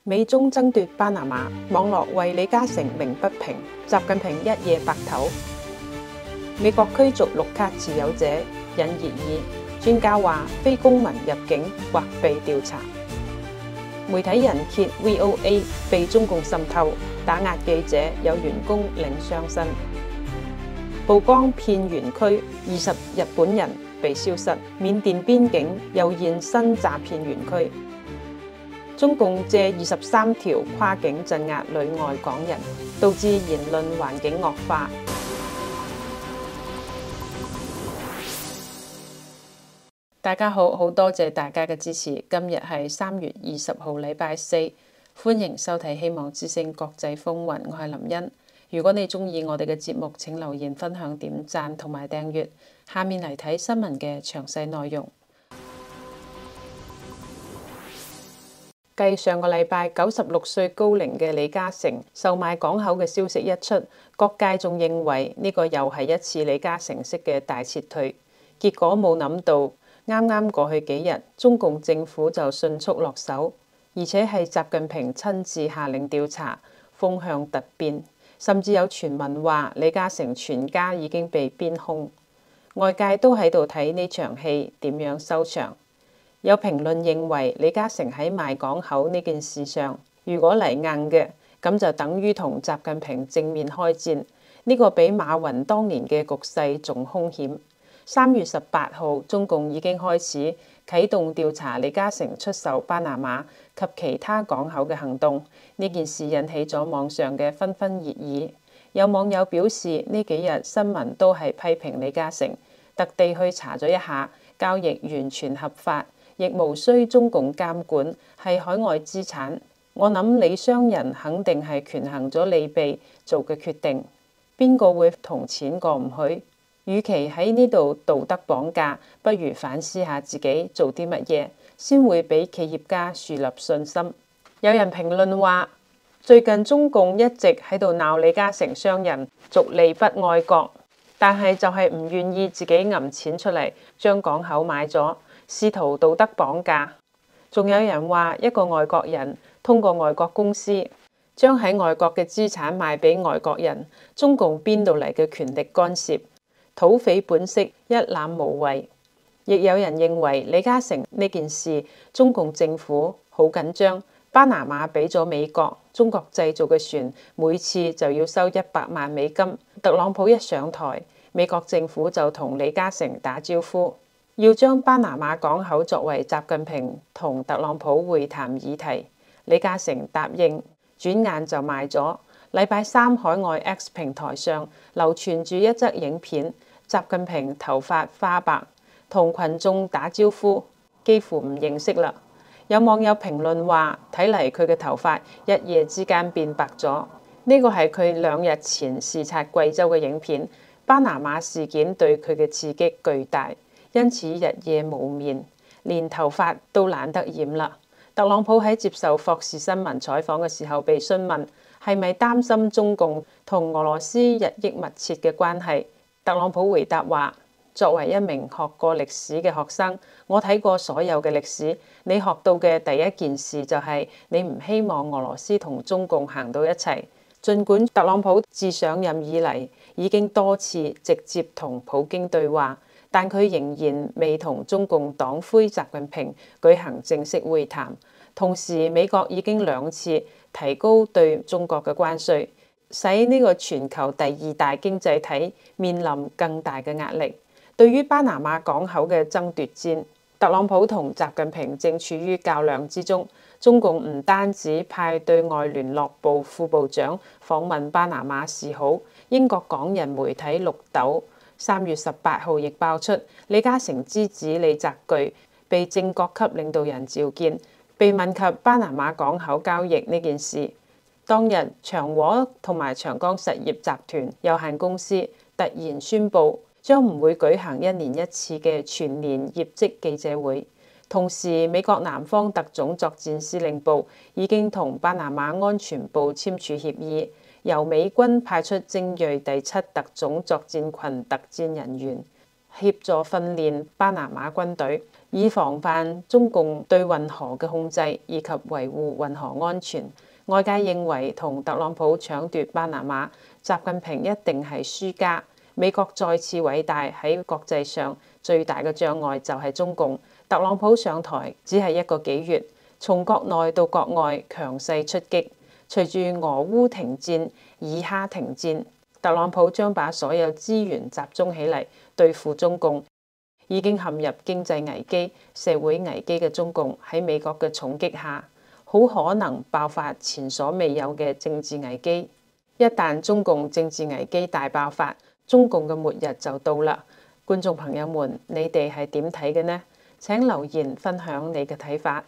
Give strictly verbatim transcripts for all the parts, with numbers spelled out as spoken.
美中爭奪巴拿馬，網絡為李嘉誠鳴不平，習近平一夜白頭。美國驅逐綠卡持有者引熱議，專家話非公民入境或被調查。媒體人揭 V O A 被中共滲透，打壓記者，有員工領傷薪。曝光騙園區，二十日本人被消失。緬甸邊境又現新詐騙園區。中共借二十三條跨境鎮壓旅外港人，導致言論環境惡化。大家好，好多謝大家嘅支持。今日係三月二十號，禮拜四，歡迎收睇《希望之聲國際風雲》，我係林茵。如果你中意我哋嘅節目，請留言、分享、點讚同埋訂閱。下面嚟睇新聞嘅詳細內容。繼上個禮拜九十六歲高齡嘅李嘉誠售賣港口嘅消息一出，各界仲認為呢個又係一次李嘉誠式嘅大撤退。結果冇諗到，啱啱過去幾日，中共政府就迅速落手，而且係習近平親自下令調查，風向突變，甚至有傳聞話李嘉誠全家已經被邊兇。外界都喺度睇呢場戲點樣收場。有評論認為，李嘉誠喺賣港口呢件事上，如果嚟硬嘅，咁就等於同習近平正面開戰，呢個比馬雲當年嘅局勢仲兇險。三月十八號，中共已經開始啟動調查李嘉誠出售巴拿馬及其他港口嘅行動。呢件事引起咗網上嘅紛紛熱議。有網友表示，呢幾日新聞都係批評李嘉誠，特地去查咗一下，交易完全合法，亦無需中共監管，係海外資產。我諗李商人肯定係權衡咗利弊做嘅決定。邊個會同錢過唔去？與其喺呢度道德綁架，不如反思下自己做啲乜嘢，先會俾企業家樹立信心。有人評論話，最近中共一直喺度鬧李嘉誠商人逐利不愛國，但係就係唔願意自己揞錢出嚟將港口買咗，試圖道德綁架。仲有人話，一個外國人通過外國公司將喺外國嘅資產賣俾外國人，中共邊度嚟嘅權力干涉？土匪本色一覽無遺。亦有人認為李嘉誠呢件事，中共政府好緊張。巴拿馬俾咗美國，中國製造嘅船每次就要收一百萬美金。特朗普一上台，美國政府就同李嘉誠打招呼，要將巴拿馬港口作為習近平同特朗普會談議題。李嘉誠答應，轉眼就賣咗。禮拜三，海外 X 平台上流傳住一則影片。習近平頭髮花白，同群眾打招呼，幾乎唔認識啦。有網友評論話，睇嚟佢嘅頭髮一夜之間變白咗。呢個係佢兩日前視察貴州嘅影片。巴拿馬事件對佢嘅刺激巨大，因此日夜無眠，連頭髮都懶得染啦。特朗普喺接受霍士新聞採訪嘅時候被詢問，係咪擔心中共同俄羅斯日益密切嘅關係？特朗普回答話，作為一名學過歷史嘅學生，我睇過所有嘅歷史。你學到嘅第一件事就係你唔希望俄羅斯同中共行到一齊。儘管特朗普自上任以嚟已經多次直接同普京對話，但佢仍然未同中共黨魁習近平舉行正式會談。同時，美國已經兩次提高對中國嘅關稅，使呢個全球第二大經濟體面臨更大嘅壓力。對於巴拿馬港口嘅爭奪戰，特朗普同習近平正處於較量之中。中共唔單止派對外聯絡部副部長訪問巴拿馬示好，英國港人媒體綠豆三月十八號亦爆出李嘉誠之子李澤鉅被正國級領導人召見，被問及巴拿馬港口交易呢件事。當日，長和同埋長江實業集團有限公司突然宣布將唔會舉行一年一次嘅全年業績記者會。同時，美國南方特種作戰司令部已經同巴拿馬安全部簽署協議，由美軍派出精鋭第七特種作戰群特戰人員協助訓練巴拿馬軍隊。 以防範中共對運河嘅控制以及維護運河安全。外界認為同特朗普搶奪巴拿馬，習近平一定係輸家。美國再次偉大，喺國際上最大嘅障礙就係中共。特朗普上台只係一個幾月，從國內到國外強勢出擊。隨住俄烏停戰、以哈停戰，特朗普將把所有資源集中起嚟對付中共。已經陷入經濟危機、社會危機嘅中共喺美國嘅重擊下，好可能爆發前所未有嘅政治危機。一旦中共政治危機大爆發，中共嘅末日就到啦。觀眾朋友們，你哋係點睇嘅呢？請留言分享你嘅睇法。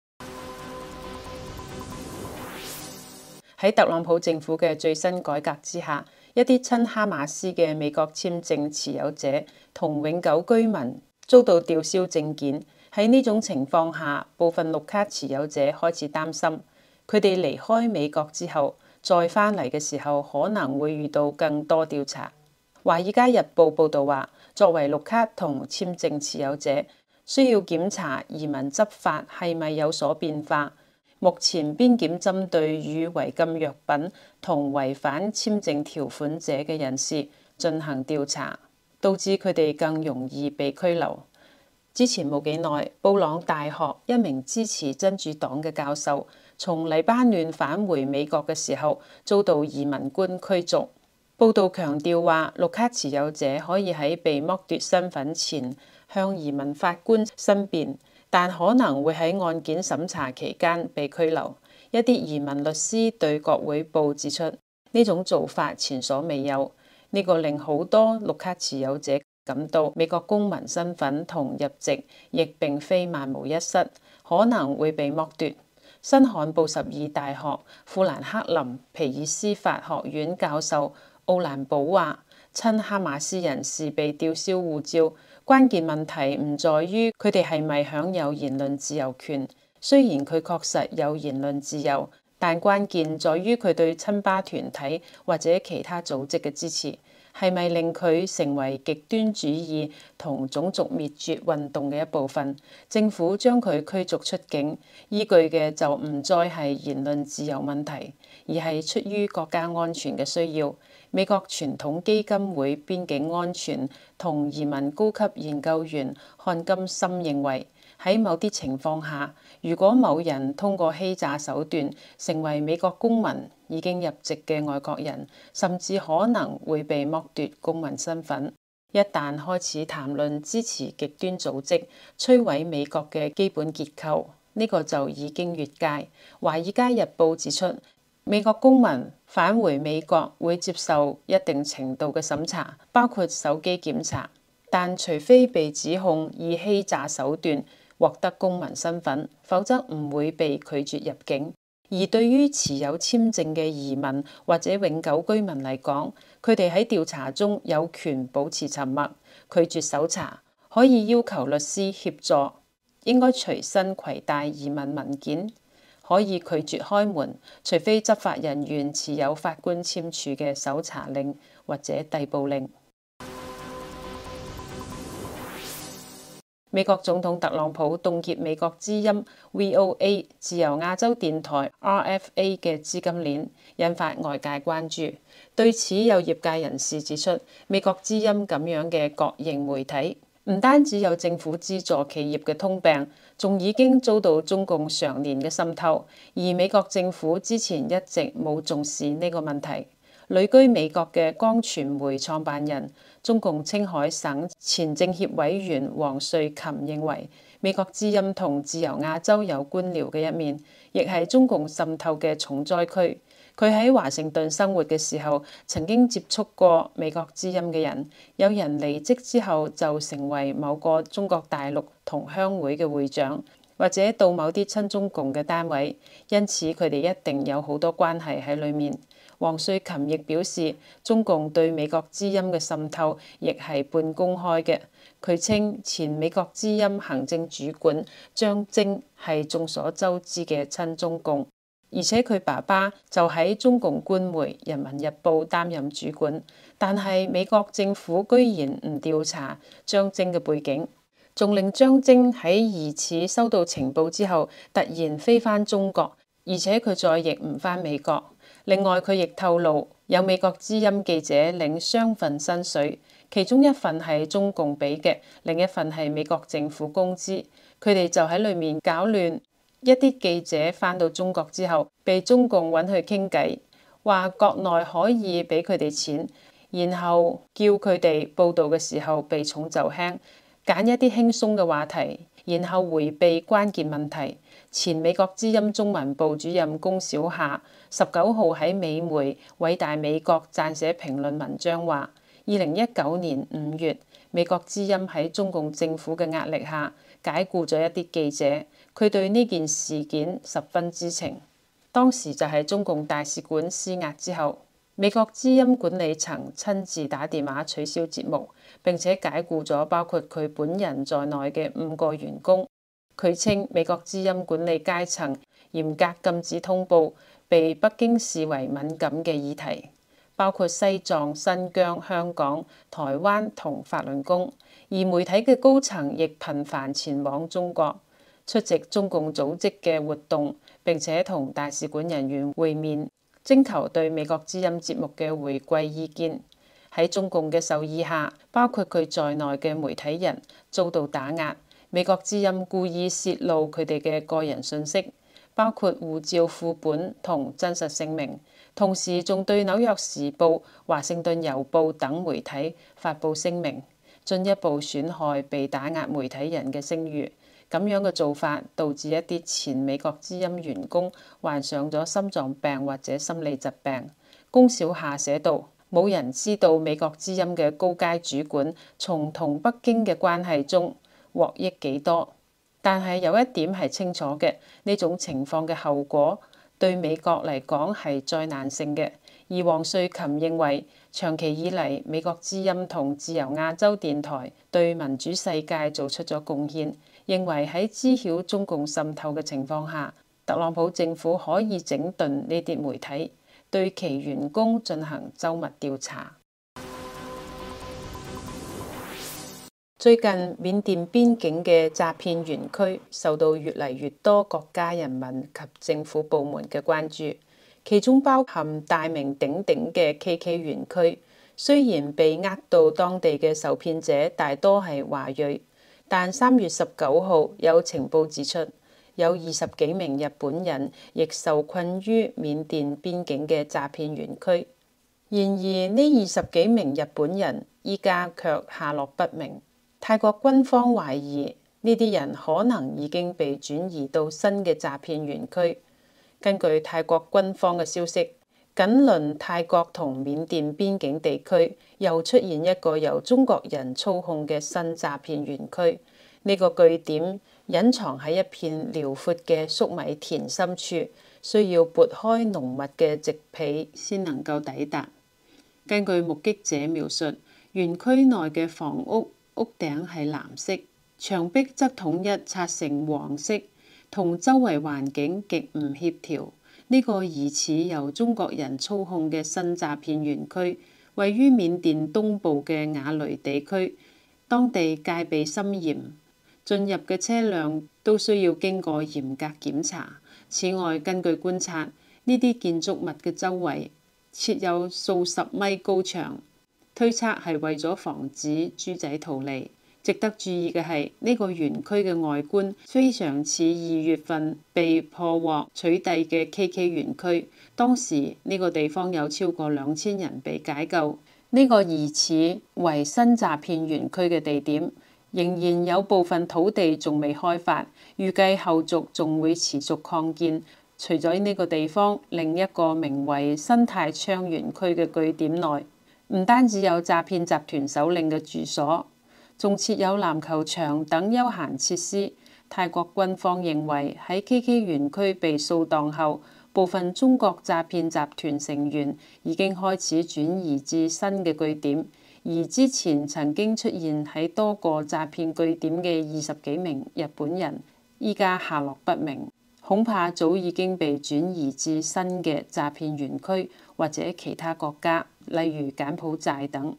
喺特朗普政府嘅最新改革之下，一啲親哈馬斯嘅美國簽證持有者同永久居民遭到吊銷證件。喺呢種情況下，部分綠卡持有者開始擔心，佢哋離開美國之後，再返嚟嘅時候可能會遇到更多調查。《華爾街日報》報導話，作為綠卡同簽證持有者，需要檢查移民執法係咪有所變化。目前邊檢針對與違禁藥品同違反簽證條款者嘅人士進行調查，導致佢哋更容易被拘留。之前冇幾耐，布朗大學一名支持真主黨嘅教授從黎巴嫩返回美國嘅時候，遭到移民官驅逐。報道強調話，綠卡持有者可以喺被剝奪身份前向移民法官申辯，但可能會喺案件審查期間被拘留。一啲移民律師對國會報指出，呢種做法前所未有。呢個令好多綠卡持有者感到美國公民身份同入籍亦並非萬無一失，可能會被剝奪。新罕布什爾大學富蘭克林皮爾斯法學院教授奧蘭堡話，親哈馬斯人士被吊銷護照，關鍵問題唔在於佢哋係咪享有言論自由權，雖然佢確實有言論自由，但關鍵在於佢對親巴團體或者其他組織嘅支持，係咪令佢成為極端主義同種族滅絕運動嘅一部分。政府將佢驅逐出境，依據嘅就唔再係言論自由問題，而係出於國家安全嘅需要。美國傳統基金會邊境安全同移民高級研究員漢金森認為，喺某啲情況下，如果某人通過欺詐手段成為美國公民，已經入籍嘅外國人，甚至可能會被剝奪公民身份。一旦開始談論支持極端組織，摧毀美國嘅基本結構，呢個就已經越界。《華爾街日報》指出，美國公民返回美國會接受一定程度嘅審查，包括手機檢查，但除非被指控以欺詐手段獲得公民身份，否則唔會被拒絕入境。而對於持有簽證嘅移民或者永久居民嚟講，佢哋喺調查中有權保持沉默，拒絕搜查，可以要求律師協助，應該隨身攜帶移民文件，可以拒絕開門，除非執法人員持有法官簽署嘅搜查令或者逮捕令。美國總統特朗普凍結美國之音 V O A 自由亞洲電台 R F A 嘅資金鏈，引發外界關注。對此，有業界人士指出，美國之音咁樣嘅國營媒體，唔單止有政府資助企業嘅通病，仲已經遭到中共常年嘅滲透，而美國政府之前一直冇重視呢個問題。旅居美國嘅光傳媒創辦人、中共青海省前政協委員王瑞琴認為，美國之音同自由亞洲有官僚嘅一面，亦係中共滲透嘅重災區。佢喺華盛頓生活嘅時候，曾經接觸過美國之音嘅人，有人離職之後就成為某個中國大陸同鄉會嘅會長，或者到某啲親中共嘅單位，因此佢哋一定有好多關係喺裡面。王瑞琴亦表示，中共對美國之音嘅滲透亦係半公開嘅。佢稱前美國之音行政主管張晶係眾所周知嘅親中共，而且佢爸爸就喺中共官媒《人民日報》擔任主管。但係美國政府居然唔調查張晶嘅背景。 仲令張晶喺疑似收到情報之後，突然飛返中國，而且佢再亦唔返美國。另外，佢亦透露有美國之音記者領雙份薪水，其中一份係中共俾嘅，另一份係美國政府工資。佢哋就喺裏面搞亂。一啲記者返到中國之後，被中共揾去傾偈，話國內可以俾佢哋錢，然後叫佢哋報導嘅時候避重就輕，揀一啲輕鬆嘅話題，然後迴避關鍵問題。前美國之音中文部主任龔小夏十九號喺美媒《偉大美國》撰寫評論文章話：二零一九年五月，美國之音喺中共政府嘅壓力下解僱咗一啲記者，佢對呢件事件十分知情。當時就係中共大使館施壓之後，美國之音管理層親自打電話取消節目，並且解僱咗包括佢本人在內嘅五個員工。佢稱美國之音管理階層嚴格禁止通報被北京視為敏感嘅議題，包括西藏、新疆、香港、台灣同法輪功，而媒體嘅高層亦頻繁前往中國出席中共組織嘅活動，並且同大使館人員會面，徵求對美國之音節目嘅回饋意見。喺中共嘅授意下，包括佢在內嘅媒體人遭到打壓。美國之音故意泄露佢哋嘅個人信息，包括護照副本同真實姓名，同時仲對《紐約時報》、《華盛頓郵報》等媒體發布聲明，進一步損害被打壓媒體人嘅聲譽。咁樣嘅做法導致一啲前美國之音員工患上咗心臟病或者心理疾病。龔小夏寫道：冇人知道美國之音嘅高階主管從同北京嘅關係中獲益幾多，但係有一點係清楚嘅，呢種情況嘅後果對美國嚟講係災難性嘅。而王瑞琴認為，長期以嚟美國之音同自由亞洲電台對民主世界做出咗貢獻，認為喺知曉中共滲透嘅情況下，特朗普政府可以整頓呢啲媒體，對其員工進行周密調查。最近緬甸邊境嘅詐騙園區受到越嚟越多國家人民及政府部門嘅關注，其中包含大名鼎鼎嘅 K K 園區。雖然被呃到當地嘅受騙者大多係華裔，但三月十九號有情報指出，有二十幾名日本人亦受困於緬甸邊境嘅詐騙園區。然而呢二十幾名日本人依家卻下落不明。泰國軍方懷疑呢啲人可能已經被轉移到新嘅詐騙園區。根據泰國軍方嘅消息，緊鄰泰國同緬甸邊境地區又出現一個由中國人操控嘅新詐騙園區。呢個據點隱藏喺一片遼闊嘅粟米田深處，需要撥開濃密嘅植被先能夠抵達。根據目擊者描述，園區內嘅房屋屋頂係藍色，牆壁則統一刷成黃色，同周圍環境極唔協調。呢個疑似由中國人操控嘅新詐騙園區，位於緬甸東部嘅雅雷地區，當地戒備森嚴，進入嘅車輛都需要經過嚴格檢查。此外，根據觀察，呢啲建築物嘅周圍設有數十米高牆，推測係為咗防止豬仔逃離。值得注意嘅係，呢個園區嘅外觀非常似二月份被破獲取締嘅 K K 園區。當時呢個地方有超過兩千人被解救。呢個疑似為新詐騙園區嘅地點，仍然有部分土地仲未開發，預計後續仲會持續擴建。除咗呢個地方，另一個名為新泰昌園區嘅據點內，唔單止有詐騙集團首領嘅住所，仲設有籃球場等休閒設施。泰國軍方認為喺 K K 園區被掃蕩後，部分中國詐騙集團成員已經開始轉移至新嘅據點，而之前曾經出現喺多個詐騙據點嘅二十幾名日本人，依家下落不明，恐怕早已經被轉移至新嘅詐騙園區或者其他國家，例如柬埔寨等。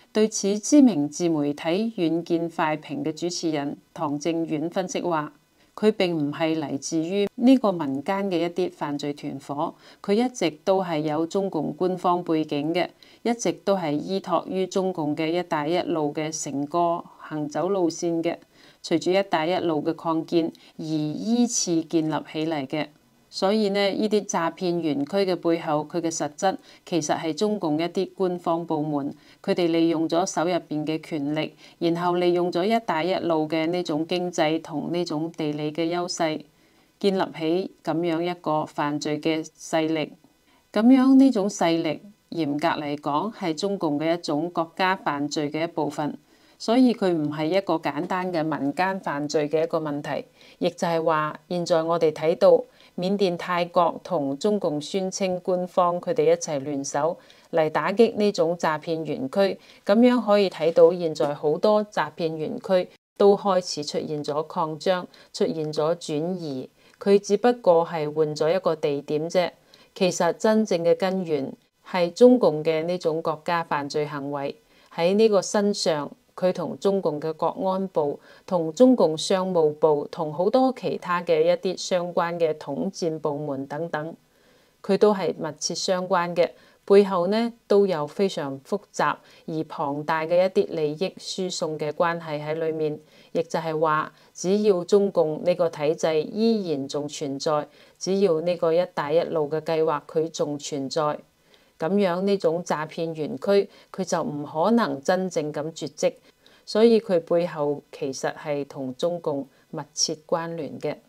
對此，知名自媒體遠見快評嘅主持人唐正遠分析話，佢並唔係嚟自於呢個民間嘅一啲犯罪團伙，佢一直都係有中共官方背景嘅，一直都係依託於中共嘅一帶一路嘅成個行走路線嘅，隨住一帶一路嘅擴建而依次建立起嚟嘅。所以呢，呢啲詐騙園區嘅背後，佢嘅實質其實係中共一啲官方部門，佢哋利用咗手入邊嘅權力，然後利用咗一帶一路嘅呢種經濟同呢種地理嘅優勢，建立起咁樣一個犯罪嘅勢力。咁樣呢種勢力，嚴格嚟講係中共嘅一種國家犯罪嘅一部分。所以佢唔係一個簡單嘅民間犯罪嘅一個問題，亦就係話，現在我哋睇到緬甸、泰國同中共宣稱官方佢哋一齊聯手嚟打擊呢種詐騙園區，咁樣可以睇到現在好多詐騙園區都開始出現咗擴張，出現咗轉移，佢只不過係換咗一個地點啫。其實真正嘅根源係中共嘅呢種國家犯罪行為喺呢個身上。佢同中共嘅國安部、同中共商務部、同好多其他嘅一啲相關嘅統戰部門等等，佢都係密切相關嘅，背後呢都有非常複雜而龐大嘅一啲利益輸送嘅關係喺裏面。亦就係話，只要中共呢個體制依然仲存在，只要呢個一帶一路嘅計劃佢仲存在，咁樣呢種詐騙園區佢就唔可能真正咁絕跡，所以佢背後其實係同中共密切關聯嘅。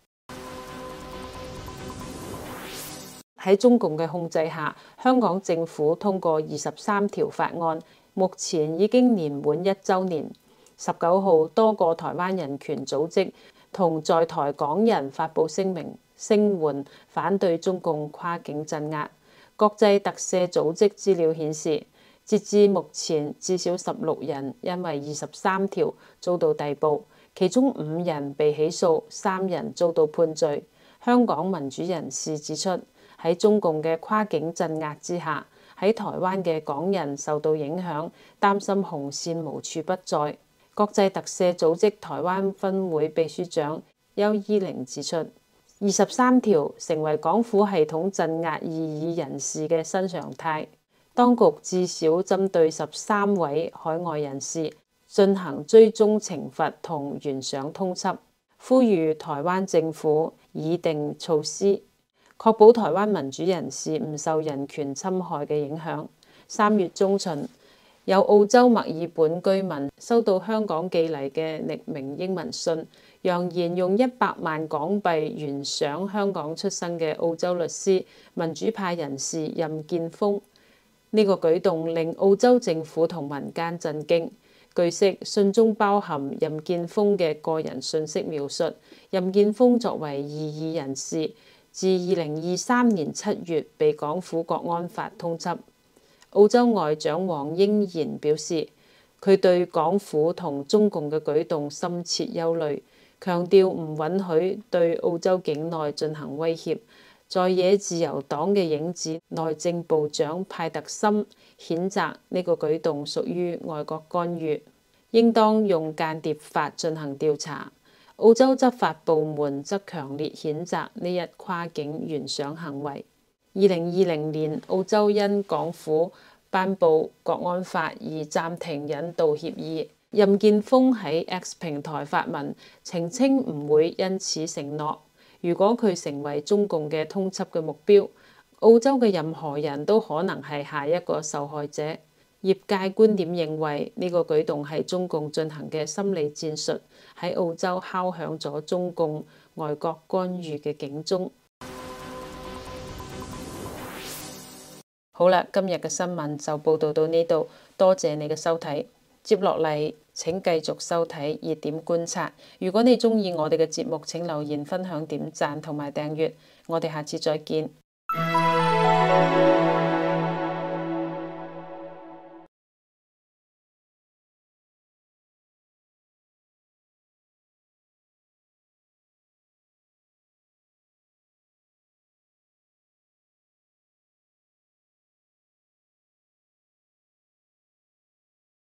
喺中共嘅控制下，香港政府通過二十三條法案，目前已經年滿一週年。十九號，多個台灣人權組織同在台港人發布聲明，聲援反對中共跨境鎮壓。國際特赦組織資料顯示，截至目前至少十六人因為二十三條遭到逮捕，其中五人被起訴，三人遭到判罪。香港民主人士指出，喺中共嘅跨境鎮壓之下，喺台灣嘅港人受到影響，擔心紅線無處不在。國際特赦組織台灣分會秘書長邱依玲指出，二十三條成為港府系統鎮壓異議人士嘅新常態。當局至少針對十三位海外人士進行追蹤懲罰同懸賞通緝，呼籲台灣政府擬定措施，確保台灣民主人士唔受人權侵害嘅影響。三月中旬，有澳洲墨爾本居民收到香港寄嚟嘅匿名英文信，揚言用一百萬港幣懸賞香港出生嘅澳洲律師、民主派人士任建峰。呢個舉動令澳洲政府同民間震驚。據悉，信中包含任建峰嘅個人信息描述。任建峰作為異議人士，自二零二三年七月被港府國安法通緝。澳洲外長黃英賢表示，佢對港府同中共嘅舉動深切憂慮，強調唔允許對澳洲境內進行威脅。在野自由黨嘅影子內政部長派特森譴責呢個舉動屬於外國干預，應當用間諜法進行調查。澳洲執法部門則強烈譴責呢一跨境懸賞行為。二零二零年，澳洲因港府頒布國安法而暫停引渡協議。任建峰喺 X 平台發文澄清唔會因此承諾，如果佢成為中共嘅通緝嘅目標，澳洲嘅任何人都可能係下一個受害者。業界觀點認為呢個舉動係中共進行嘅心理戰術，喺澳洲敲響咗中共外國干預嘅警鐘。好啦，今日嘅新聞就報道到呢度，多謝你嘅收睇。接落嚟請繼續收睇熱點觀察。如果你鍾意我哋嘅節目，請留言、分享、點讚同埋訂閱。我哋下次再見。